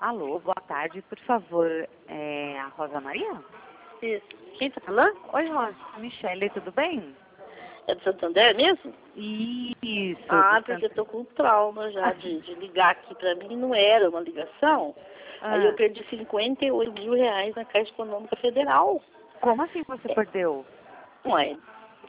Alô, boa tarde, por favor, é a Rosa Maria? Isso. Quem tá falando? Oi, Rosa, Michele, tudo bem? É do Santander mesmo? Isso. Ah, porque eu tô com trauma já de ligar aqui pra mim, não era uma ligação. Aí eu perdi 58 mil reais na Caixa Econômica Federal. Como assim você perdeu? Ué,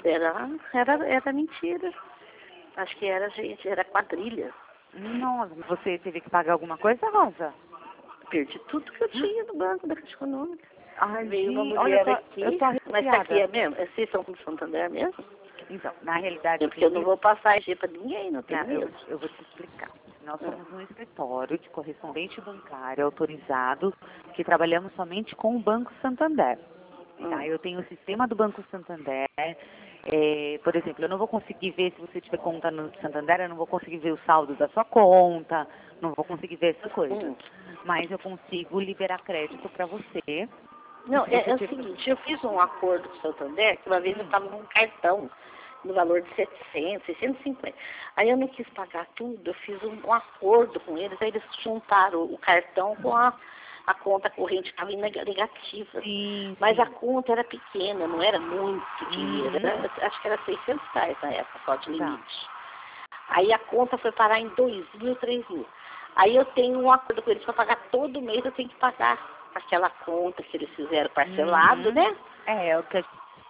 era mentira. Acho que era, gente, era quadrilha. Nossa, você teve que pagar alguma coisa, Rosa? Perdi tudo que eu tinha no banco da Caixa Econômica. Ai, Veio uma gente, mulher olha, aqui, eu tô mas tá aqui arrepiada. é mesmo? Vocês são do Santander mesmo? Então, na realidade, Porque eu não vou passar IG pra ninguém, não tem Não, mesmo. eu vou te explicar. Nós somos um escritório de correspondente bancário autorizado que trabalhamos somente com o Banco Santander. Tá? Eu tenho o sistema do Banco Santander. Por exemplo, eu não vou conseguir ver se você tiver conta no Santander, eu não vou conseguir ver o saldo da sua conta, não vou conseguir ver essas coisas. Mas eu consigo liberar crédito para você. Não, Se você é o tiver- seguinte, eu fiz um acordo com o Santander, que uma vez eu estava num cartão, no valor de 700, 650. Aí eu não quis pagar tudo, eu fiz um acordo com eles, aí eles juntaram o cartão com a conta corrente, estava negativa. Sim, Mas sim. a conta era pequena, não era muito dinheiro, acho que era 600 reais na época, só de limite. Aí a conta foi parar em 2.000, 3.000. Aí eu tenho um acordo com eles para pagar todo mês, eu tenho que pagar aquela conta que eles fizeram parcelado, né? É o que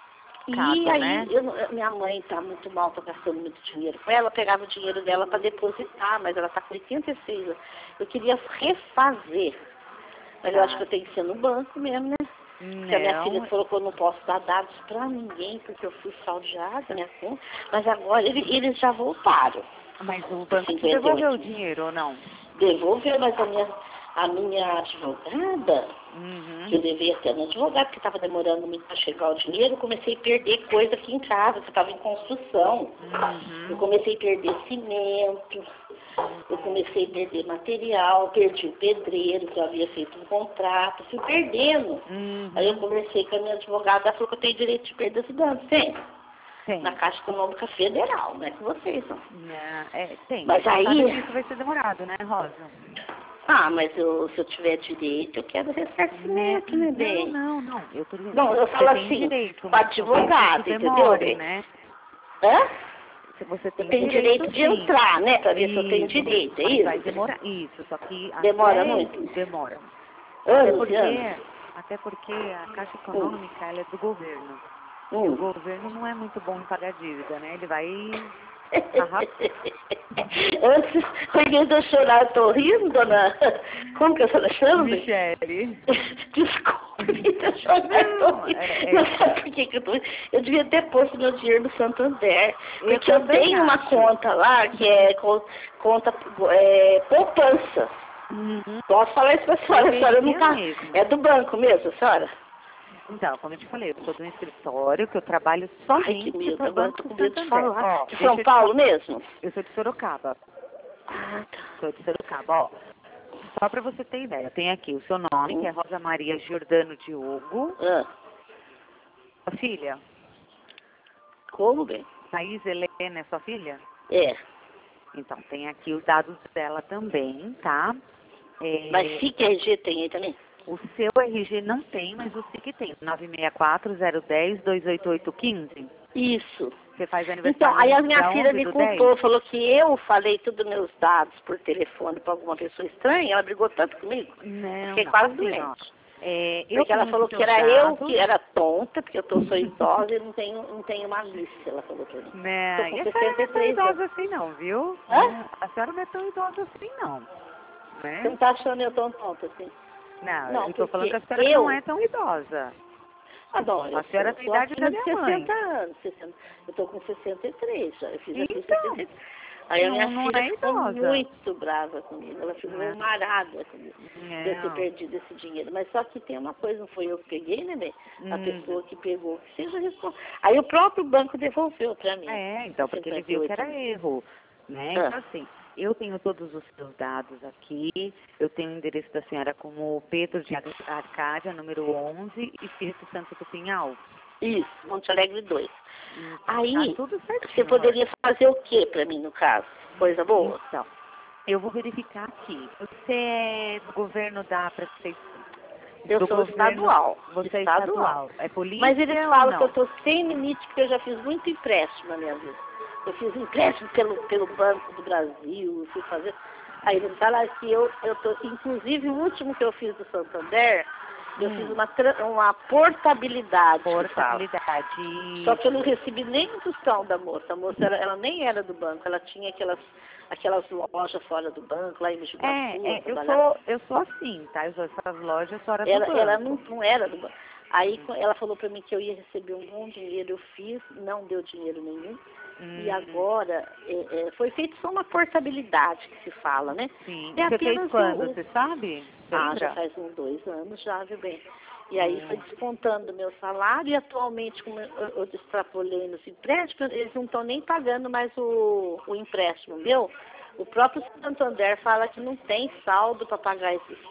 E aí, né? minha mãe está muito mal, estou gastando muito dinheiro com ela, eu pegava o dinheiro dela para depositar, mas ela está com 86 anos. Eu queria refazer, mas eu acho que eu tenho que ser no banco mesmo, né? Porque a minha filha falou que eu não posso dar dados para ninguém, porque eu fui fraudeada, minha conta. Mas agora eles já voltaram. Mas o banco te 58. devolveu o dinheiro ou não? Devolveu, mas a minha advogada, que eu devia ter no advogado, que estava demorando muito para chegar o dinheiro, eu comecei a perder coisa aqui em casa, que estava em construção. Eu comecei a perder cimento, eu comecei a perder material, perdi o pedreiro, que eu havia feito um contrato, fui perdendo. Aí eu conversei com a minha advogada, ela falou que eu tenho direito de perda de danos. Tem. Tem. Na Caixa Econômica Federal, não é com vocês, não. Tem. Mas Você aí... sabe que isso vai ser demorado, né, Rosa? Ah, mas se eu tiver direito, eu quero ressarcimento, né, bem? Não. Eu tô dizendo, Não, eu você falo tem assim, direito, para mas talvez advogado, isso entendeu, demore, bem? né? Hã? Se você Eu tem tenho direito de sim. entrar, né, para ver se eu tenho Isso, direito, é mas vai isso? demorar. Isso, só que Demora até muito? demora. Anos e anos? Até porque a Caixa Hum. Econômica ela é do governo. E o Hum. governo não é muito bom em pagar dívida, né? Ele vai Antes, alguém de eu chorar, eu tô rindo, dona... Como que a senhora chama? Michele. Desculpe, eu chorar, eu tô rindo. Não sabe por que eu tô rindo? Eu devia ter posto meu dinheiro no Santander. Porque eu tenho uma conta lá que é conta poupança. Posso falar isso pra senhora? A senhora não tá... É do banco mesmo, senhora? Então, como eu te falei, eu sou de um escritório que eu trabalho somente medo, para o agora Banco tô com medo de Santander. falar. De São Paulo mesmo? Eu sou de Sorocaba. Ah, tá. Sou de Sorocaba, ó. Só para você ter ideia, tem aqui o seu nome, que é Rosa Maria Giordano Diogo. Sua filha? Como, bem? Thaís Helena é sua filha? É. Então, tem aqui os dados dela também, tá? Mas SIC RG tem aí também? O seu RG não tem, mas o SIC tem. 964-010-28815. Isso. Você faz aniversário Então, aí a minha dia filha 11 me do culpou, 10? falou que eu falei todos os meus dados por telefone para alguma pessoa estranha, ela brigou tanto comigo. Não, Fiquei não. quase Assim, doente. ó, Porque ela falou que era eu que era tonta, porque eu sou idosa e não tenho malícia, ela falou pra mim. Né? Tô com E a senhora não é tão 63 idosa anos. assim não, viu? Hã? A senhora não é tão idosa assim não. Né? Você não tá achando eu tão tonta assim? Não, eu tô falando que a senhora eu... não é tão idosa. Ah, não, eu A senhora tem a idade da acima de minha mãe. 60 anos. Eu tô com 63 já. Eu fiz aqui Então, 63. Aí a minha não filha é ficou idosa. muito brava comigo. Ela ficou marada comigo de eu ter Não. perdido esse dinheiro. Mas só que tem uma coisa, não foi eu que peguei, né, bem? A pessoa que pegou, que seja responsável. Aí o próprio banco devolveu pra mim. Então, porque ele viu que era 58. erro, né? Então, assim, eu tenho todos os seus dados aqui, eu tenho o endereço da senhora como Pedro de Arcádia, número 11, Espírito Santo do Pinhal. Isso, Monte Alegre 2. Aí, Tá tudo certinho, você poderia fazer o que pra mim, no caso? Coisa boa? Então, Eu vou verificar aqui. Você é do governo da prefeitura? Eu sou estadual. Você é estadual. É polícia? Mas eles falam que eu estou sem limite, porque eu já fiz muito empréstimo na minha vida. Eu fiz empréstimo pelo Banco do Brasil, fui fazer. Aí eles falam que eu tô, inclusive o último que eu fiz do Santander, eu fiz uma portabilidade. Portabilidade. Só que eu não recebi nem um tostão da moça. A moça, ela nem era do banco, ela tinha aquelas lojas fora do banco, lá em Michigan. Eu sou assim, tá? Eu sou essas lojas fora do banco. Ela não era do banco. Aí ela falou para mim que eu ia receber um bom dinheiro, eu fiz, não deu dinheiro nenhum. E agora, foi feito só uma portabilidade que se fala, né? Sim. Você fez quando, você sabe? Já faz uns 2 anos já, viu bem? E aí foi descontando o meu salário e atualmente, como eu extrapolei nos empréstimos, eles não estão nem pagando mais o empréstimo meu. O próprio Santander fala que não tem saldo para pagar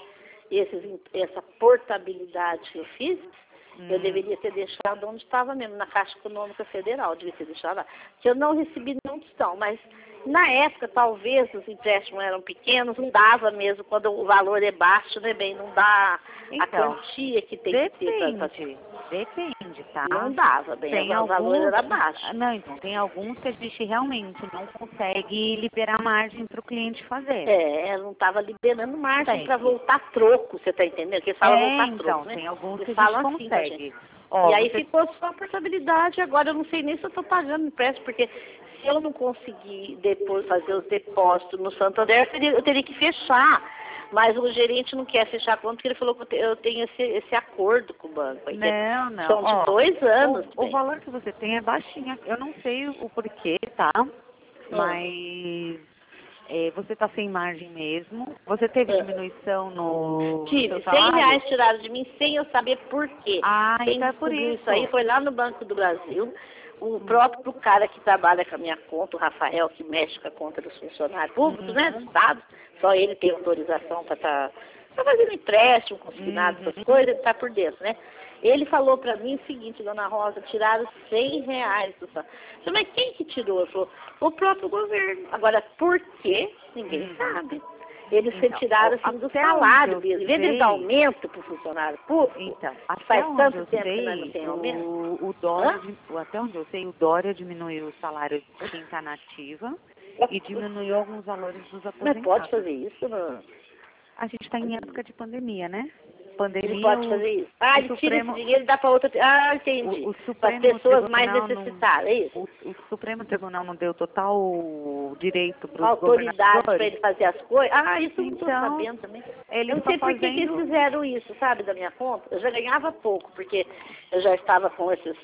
essa portabilidade que eu fiz. Eu deveria ter deixado onde estava mesmo, na Caixa Econômica Federal, devia ter deixado lá. Que eu não recebi nenhum tostão, mas na época talvez os empréstimos eram pequenos, não dava mesmo, quando o valor é baixo, né, bem, não dá a quantia que tem que ter. Depende, tá? Não dava, bem, o valor era baixo. Não, então, tem alguns que a gente realmente não consegue liberar margem para o cliente fazer. Não estava liberando margem para voltar troco, você está entendendo? Porque eles falam voltar troco, né? Tem alguns que eles a gente falam consegue. Assim, e aí ficou só a portabilidade, agora eu não sei nem se eu estou pagando empréstimo, porque se eu não conseguir depois fazer os depósitos no Santander, eu teria que fechar. Mas o gerente não quer fechar a conta, porque ele falou que eu tenho esse acordo com o banco. Não. São de 2 anos. O valor que você tem é baixinho. Eu não sei o porquê, tá? Mas você está sem margem mesmo. Você teve diminuição no Tive, seu salário? R$100 tiraram de mim sem eu saber por quê. Então é por isso. Isso aí foi lá no Banco do Brasil. O próprio cara que trabalha com a minha conta, o Rafael, que mexe com a conta dos funcionários públicos, né, do Estado, só ele tem autorização para estar fazendo empréstimo, consignado, essas coisas, ele está por dentro, né? Ele falou para mim o seguinte, dona Rosa, tiraram R$100 do salário. Eu falei, mas quem que tirou? Ele falou, o próprio governo. Agora, por quê? Ninguém sabe. Eles retiraram assim do salário mesmo. Em vez de dar aumento para o funcionário público, faz tanto tempo que nós não tem aumento. Até onde eu sei, o Dória diminuiu o salário de quem está na ativa e diminuiu alguns valores dos aposentados. Mas pode fazer isso, não? A gente está em época de pandemia, né? Ele pode fazer isso. Ele tira esse dinheiro e dá para outra... entendi. Para as pessoas mais necessitadas, é isso? O Supremo Tribunal não deu total direito para os autoridade para ele fazer as coisas? Isso eu não estou sabendo também. Eu não sei por que eles fizeram isso, sabe, da minha conta. Eu já ganhava pouco, porque eu já estava com esses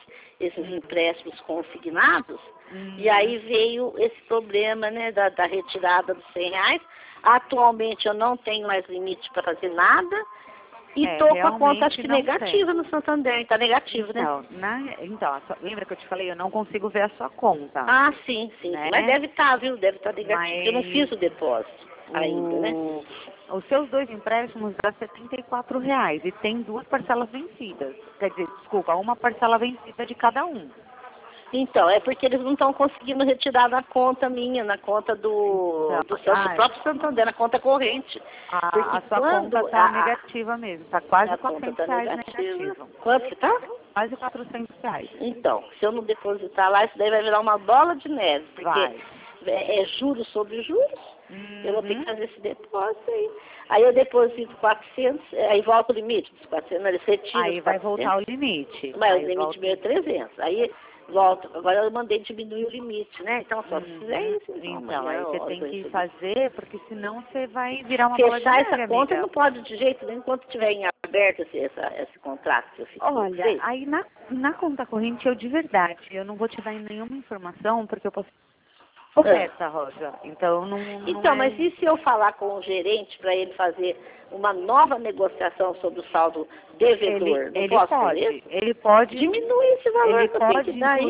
empréstimos consignados, e aí veio esse problema, né, da retirada dos R$100. Atualmente eu não tenho mais limite para fazer nada. E estou com a conta, acho que negativa no Santander. Está negativa, né? Então, lembra que eu te falei? Eu não consigo ver a sua conta. Sim. Né? Mas deve estar, viu? Deve estar negativa. Eu não fiz o depósito ainda, né? Os seus 2 empréstimos dá R$74 e tem 2 parcelas vencidas. Quer dizer, desculpa, uma parcela vencida de cada um. Então, é porque eles não estão conseguindo retirar na conta minha, na conta do próprio Santander, na conta corrente. A sua conta está negativa mesmo, está quase R$400 negativa. Quanto que está? Quase R$400. Então, se eu não depositar lá, isso daí vai virar uma bola de neve, porque é juros sobre juros. Eu vou ter que fazer esse depósito aí. Aí eu deposito 400, aí volta o limite dos 400, eles retiram. Aí vai voltar o limite. Mas o limite meu é 300. Aí volta. Agora eu mandei diminuir o limite, né? Então só se fizer isso. Então aí você tem que fazer, porque senão você vai virar uma bola de neve, essa conta não pode de jeito nenhum enquanto tiver em aberto esse contrato que eu fiz. Olha, aí na conta corrente eu de verdade, eu não vou te dar nenhuma informação, porque eu posso oferta, Rosa. Então mas e se eu falar com o gerente para ele fazer uma nova negociação sobre o saldo devedor? Ele pode diminuir esse valor que eu tenho que dar aí.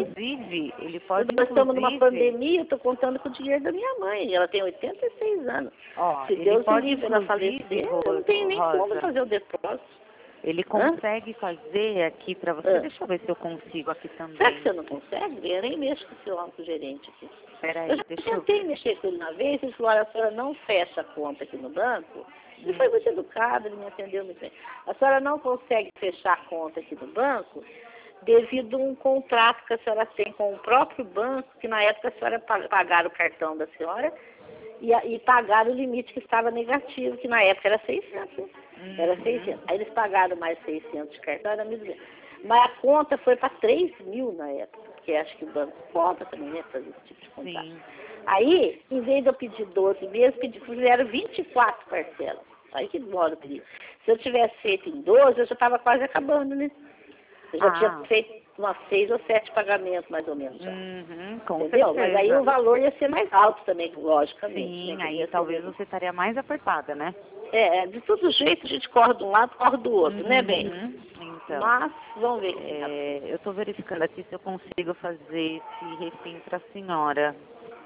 Nós estamos numa pandemia, eu estou contando com o dinheiro da minha mãe. Ela tem 86 anos. Se Deus me livre ela falecer, eu não tenho nem como fazer o depósito. Ele consegue fazer aqui para você? Deixa eu ver se eu consigo aqui também. Será que você não consegue? Eu nem mexo com o celular com o gerente aqui. Peraí, eu já tentei mexer com ele uma vez, ele falou, olha, a senhora não fecha a conta aqui no banco. Ele foi muito educado, ele me atendeu muito bem. A senhora não consegue fechar a conta aqui no banco devido a um contrato que a senhora tem com o próprio banco, que na época a senhora pagaram o cartão da senhora e pagaram o limite que estava negativo, que na época era 600. Era 600. Aí eles pagaram mais 600 de cartão, era mesmo. Mas a conta foi para 3 mil na época, porque acho que o banco cobra também, né, fazer esse tipo de contrato. Sim. Aí, em vez de eu pedir 12 meses, fizeram 24 parcelas. Aí que demora eu pedir. Se eu tivesse feito em 12, eu já estava quase acabando, né? Eu já tinha feito umas 6 ou 7 pagamentos, mais ou menos. Com entendeu? certeza. Mas aí o valor ia ser mais alto também, logicamente. Sim, né? aí talvez você estaria mais apertada, né? De todo jeito a gente corre de um lado, corre do outro, né, bem? Então, mas, vamos ver. Eu estou verificando aqui se eu consigo fazer esse refim para a senhora.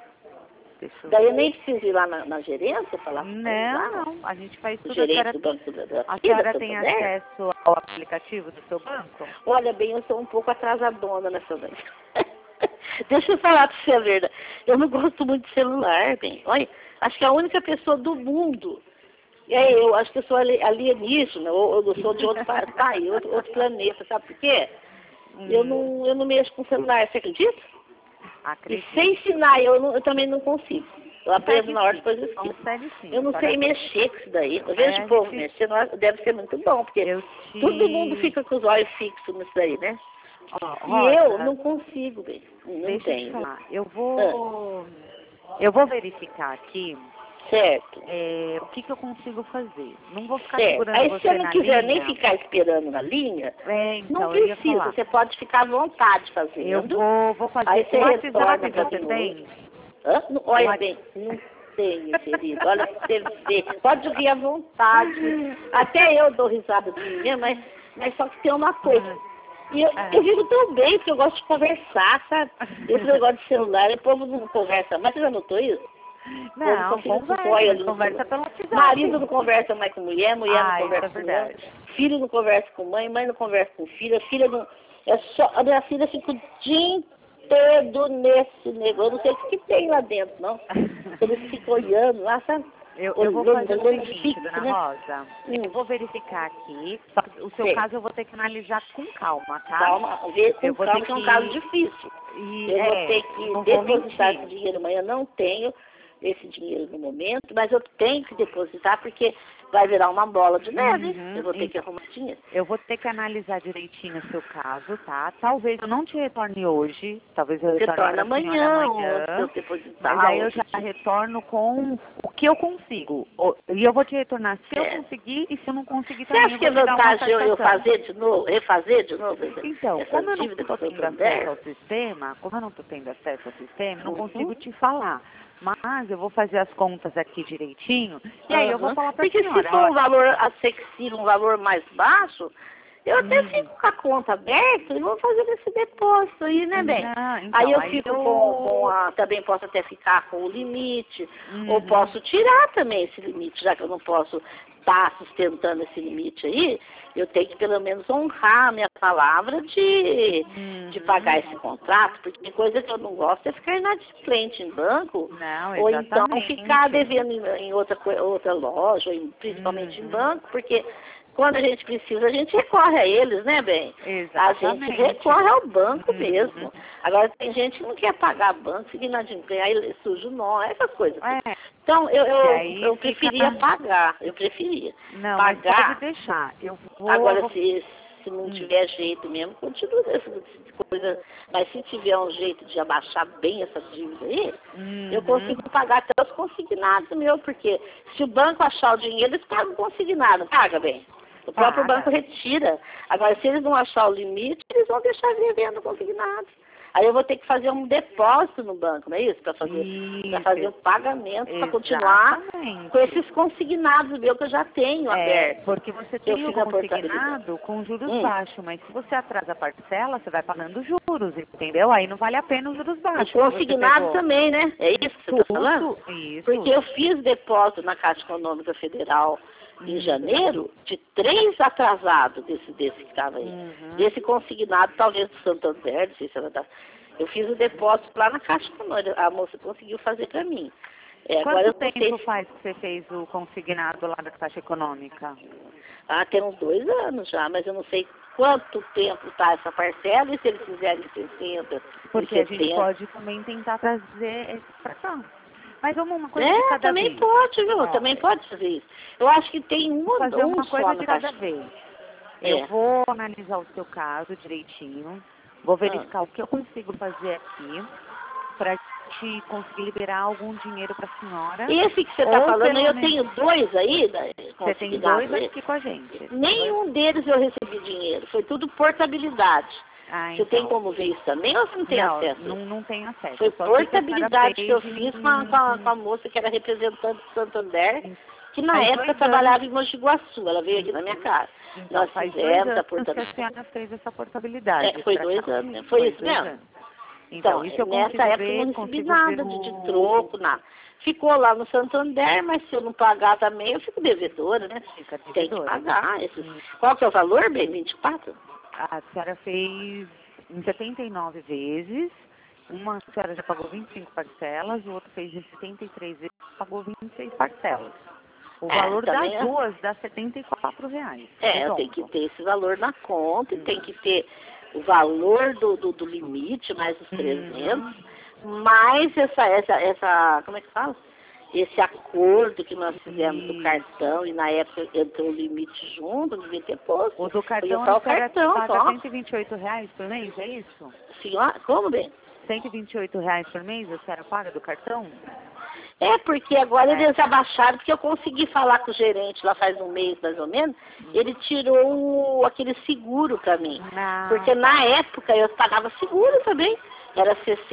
Daí eu nem preciso ir lá na gerência falar com Não, a gente faz tudo. A senhora tem acesso ao aplicativo do seu banco? Olha bem, eu sou um pouco atrasadona nessa vez. Deixa eu falar para você a verdade. Eu não gosto muito de celular, bem. Olha, acho que a única pessoa do mundo, eu acho que eu sou alienígena, ou eu sou de outro país, outro planeta, sabe por quê? Eu não mexo com celular, você acredita? Acredito. E sem ensinar, eu também não consigo. Eu aprendo na hora, depois eu esqueço. Eu não sei mexer com isso daí. Eu vejo o povo mexer, deve ser muito bom, porque todo mundo fica com os olhos fixos nisso daí, né? E eu não consigo, bem. Não tenho. Falar. Eu vou verificar aqui. Certo. O que eu consigo fazer. Não vou ficar segurando você na linha. Aí se você não quiser nem ficar esperando na linha, então, não precisa. Você pode ficar à vontade fazendo. Eu vou fazer. Aí você WhatsApp você tem? Olha bem, não tenho, querido. Olha pra você ver. Pode vir à vontade. Até eu dou risada de mim mesmo, mas só que tem uma coisa. E eu vivo tão bem, porque eu gosto de conversar, sabe? Esse negócio de celular, o povo não conversa mais. Você já notou isso? Não, conversa pelo WhatsApp. Marido não conversa mais com mulher não conversa com mulher. Filho não conversa com mãe não conversa com filha não... A minha filha fica o dia inteiro nesse negócio. Eu não sei o que tem lá dentro, não. Eles ficam olhando lá, sabe? Eu vou fazer o seguinte, dona Rosa. Eu vou verificar aqui. Só que o seu caso eu vou ter que analisar com calma, tá? Calma, ver com calma, que é um caso difícil. Eu vou ter que depositar esse dinheiro amanhã. Não tenho esse dinheiro no momento, mas eu tenho que depositar porque vai virar uma bola de neve. Eu vou ter que arrumar dinheiro. Eu vou ter que analisar direitinho o seu caso, tá? Talvez eu não te retorne hoje, talvez eu retorne amanhã. Eu depositar, mas aí eu já retorno com o que eu consigo. E eu vou te retornar se eu conseguir e se eu não conseguir também. Você acha que é vantagem eu fazer de novo, refazer de novo? Então, como eu não estou tendo acesso ao sistema, não consigo te falar. Mas eu vou fazer as contas aqui direitinho e aí eu vou falar para a senhora. Porque se for um valor acessível, um valor mais baixo, eu até fico com a conta aberta e vou fazer esse depósito aí, né, bem? Então, aí eu fico também posso até ficar com o limite, ou posso tirar também esse limite, já que eu não posso estar sustentando esse limite aí, eu tenho que pelo menos honrar a minha palavra de pagar esse contrato, porque tem coisa que eu não gosto é ficar inadimplente em banco, ou então ficar devendo em outra loja, principalmente em banco, porque quando a gente precisa, a gente recorre a eles, né, bem? Exatamente. A gente recorre ao banco mesmo. Agora, tem gente que não quer pagar banco, fica inadimplente, aí suja o nó, essas coisas. Então, eu preferia pagar, eu preferia não, pagar. Mas pode deixar. Agora, se não tiver jeito mesmo, continua essa coisa. Mas se tiver um jeito de abaixar bem essa dívida aí, eu consigo pagar até os consignados meu, porque se o banco achar o dinheiro, eles pagam consignado, paga bem. O próprio banco retira. Agora, se eles não achar o limite, eles vão deixar devendo consignado. Aí eu vou ter que fazer um depósito no banco, não é isso? Para fazer um pagamento, para continuar com esses consignados meus que eu já tenho aberto. Porque você tem um consignado com juros baixos, mas se você atrasa a parcela, você vai pagando juros, entendeu? Aí não vale a pena os juros baixos. E consignado também, né? É isso que você está falando? Isso. Porque eu fiz depósito na Caixa Econômica Federal em janeiro, de 3 atrasados desse que estava aí. Desse consignado, talvez do Santander, não sei se ela dá. Eu fiz o depósito lá na Caixa Econômica, a moça conseguiu fazer para mim. Quanto tempo faz que você fez o consignado lá da Caixa Econômica? Tem uns 2 anos já, mas eu não sei quanto tempo está essa parcela e se eles fizerem 60, porque 70. A gente pode também tentar trazer esse para cá. Mas vamos uma coisa de cada também vez. Pode, viu? Também pode fazer isso. Eu acho que tem fazer uma coisa de cada vez. Eu É. vou analisar o seu caso direitinho, vou verificar o que eu consigo fazer aqui para te conseguir liberar algum dinheiro para a senhora. Esse que você está falando, eu tenho 2 aí. Você tem 2 aqui com a gente. Nenhum deles eu recebi dinheiro. Foi tudo portabilidade. Você tem como ver isso também ou você não tem acesso? Não tenho acesso. Foi portabilidade que eu fiz com a moça que era representante do Santander, que na época trabalhava em Mogi Guaçu. Ela veio aqui na minha casa. Então, nós fizemos a portabilidade. Que a senhora fez essa portabilidade. Foi 2 anos, né? Foi isso mesmo? Então, isso eu nessa época eu não recebi nada de troco, nada. Ficou lá no Santander, mas se eu não pagar também, eu fico devedora, né? Tem que pagar. Qual que é o valor, bem? 24? A senhora fez em 79 vezes. Uma a senhora já pagou 25 parcelas, o outro fez em 73 vezes e pagou 26 parcelas. O valor das duas dá R$74. Eu tenho que ter esse valor na conta, e tem que ter o valor do limite, mais os 300, mais essa, como é que fala? Esse acordo que nós fizemos do cartão, e na época entrou o limite junto, não devia ter posto. O do cartão, o cartão paga R$128 por mês, é isso? Senhora, como bem? R$128 por mês a senhora paga do cartão? Porque agora eles abaixaram, porque eu consegui falar com o gerente lá faz um mês, mais ou menos, ele tirou aquele seguro para mim. Porque na época eu pagava seguro também, era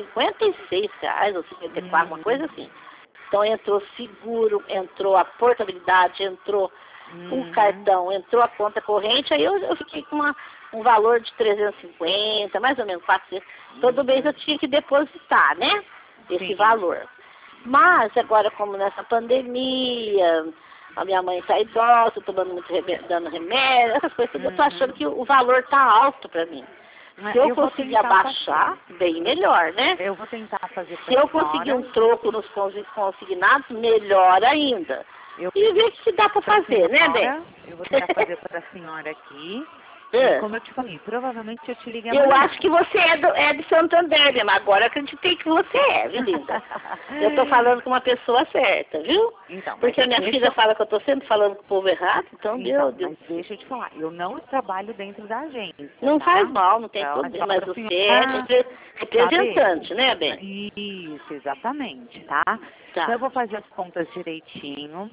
R$56 ou 54, uma coisa assim. Então entrou seguro, entrou a portabilidade, entrou o cartão, entrou a conta corrente, aí eu fiquei com um valor de 350, mais ou menos 400. Todo mês eu tinha que depositar, né? Esse valor. Mas agora, como nessa pandemia, a minha mãe está idosa, tomando dando remédio, essas coisas, eu estou achando que o valor está alto para mim. Se eu conseguir abaixar, bem melhor, né? Eu vou tentar fazer. Se eu conseguir um troco nos consignados, melhor ainda. E ver o que dá para fazer, né, Bem? Eu vou tentar fazer para a senhora aqui. Como eu te falei, provavelmente eu te ligo amanhã. Eu acho que você é de Santander mesmo. Agora acreditei que você viu, linda? Eu estou falando com uma pessoa certa, viu? Então, porque a minha filha fala que eu estou sempre falando com o povo errado, então, meu Deus. Mas deixa eu te falar, eu não trabalho dentro da agência. Não faz mal, não tem problema, mas você é representante, né, Bem? Isso, exatamente, tá? Então eu vou fazer as contas direitinho.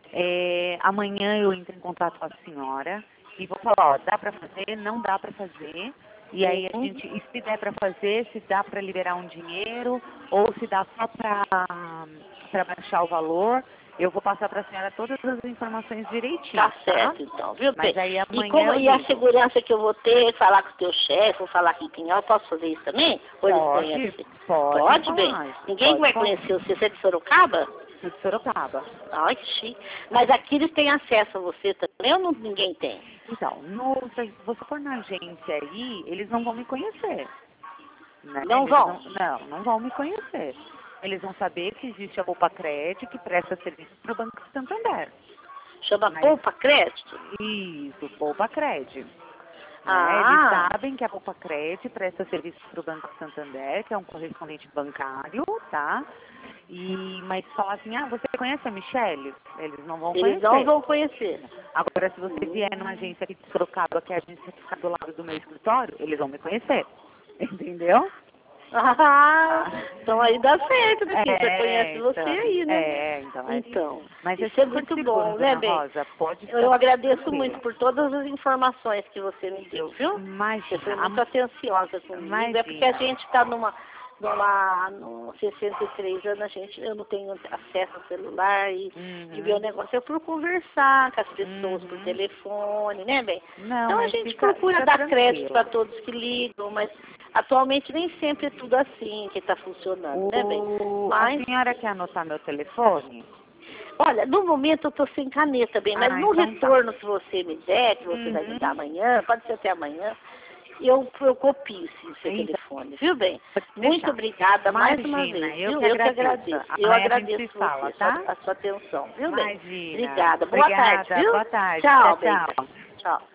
Amanhã eu entro em contato com a senhora. E vou falar, dá para fazer, não dá para fazer. E aí a gente, se der para fazer, se dá para liberar um dinheiro, ou se dá só para baixar o valor, eu vou passar para a senhora todas as informações direitinho. Tá certo, então, viu, Mas aí amanhã e a segurança que eu vou ter, falar com o teu chefe, vou falar aqui em Pinhal, posso fazer isso também? Pode, Bem? Ninguém vai conhecer você, você é de Sorocaba? De Sorocaba. Ai, que chique. Mas aqui eles têm acesso a você também ou ninguém tem? Então, se você for na agência aí, eles não vão me conhecer. Né? Não vão? Não vão me conhecer. Eles vão saber que existe a Poupa Crédito, que presta serviço para o Banco Santander. Chama Poupa Crédito? Isso, Poupa Crédito. Eles sabem que a Poupa Crédito presta serviço para o Banco Santander, que é um correspondente bancário, tá? Mas falar assim, você conhece a Michele? Eles não vão conhecer. Eles não vão conhecer. Agora, se você vier numa agência aqui de Sorocaba, que é a agência que fica do lado do meu escritório, eles vão me conhecer. Entendeu? Então aí dá certo, porque você conhece você aí, né? Então. Mas isso é muito bom, né, Bem? Rosa, eu agradeço muito por todas as informações que você me deu, viu? Você foi muito atenciosa comigo. É porque a gente está numa 63 anos, eu não tenho acesso ao celular e ver o negócio. Eu procuro conversar com as pessoas por telefone, né, Bem? Então a gente procura dar crédito para todos que ligam, mas atualmente nem sempre é tudo assim que está funcionando, né, Bem? A senhora quer anotar meu telefone? Olha, no momento eu estou sem caneta, bem, mas no então retorno, se você me der, que você vai me dar amanhã, pode ser até amanhã, eu copio sim, o seu telefone, viu, bem? Muito obrigada mais uma vez, viu? Eu que agradeço. Eu agradeço fala, você, tá? a sua atenção, viu, bem? Imagina. Obrigada. Boa tarde, viu? Boa tarde. Tchau, Tchau. bem. Tchau.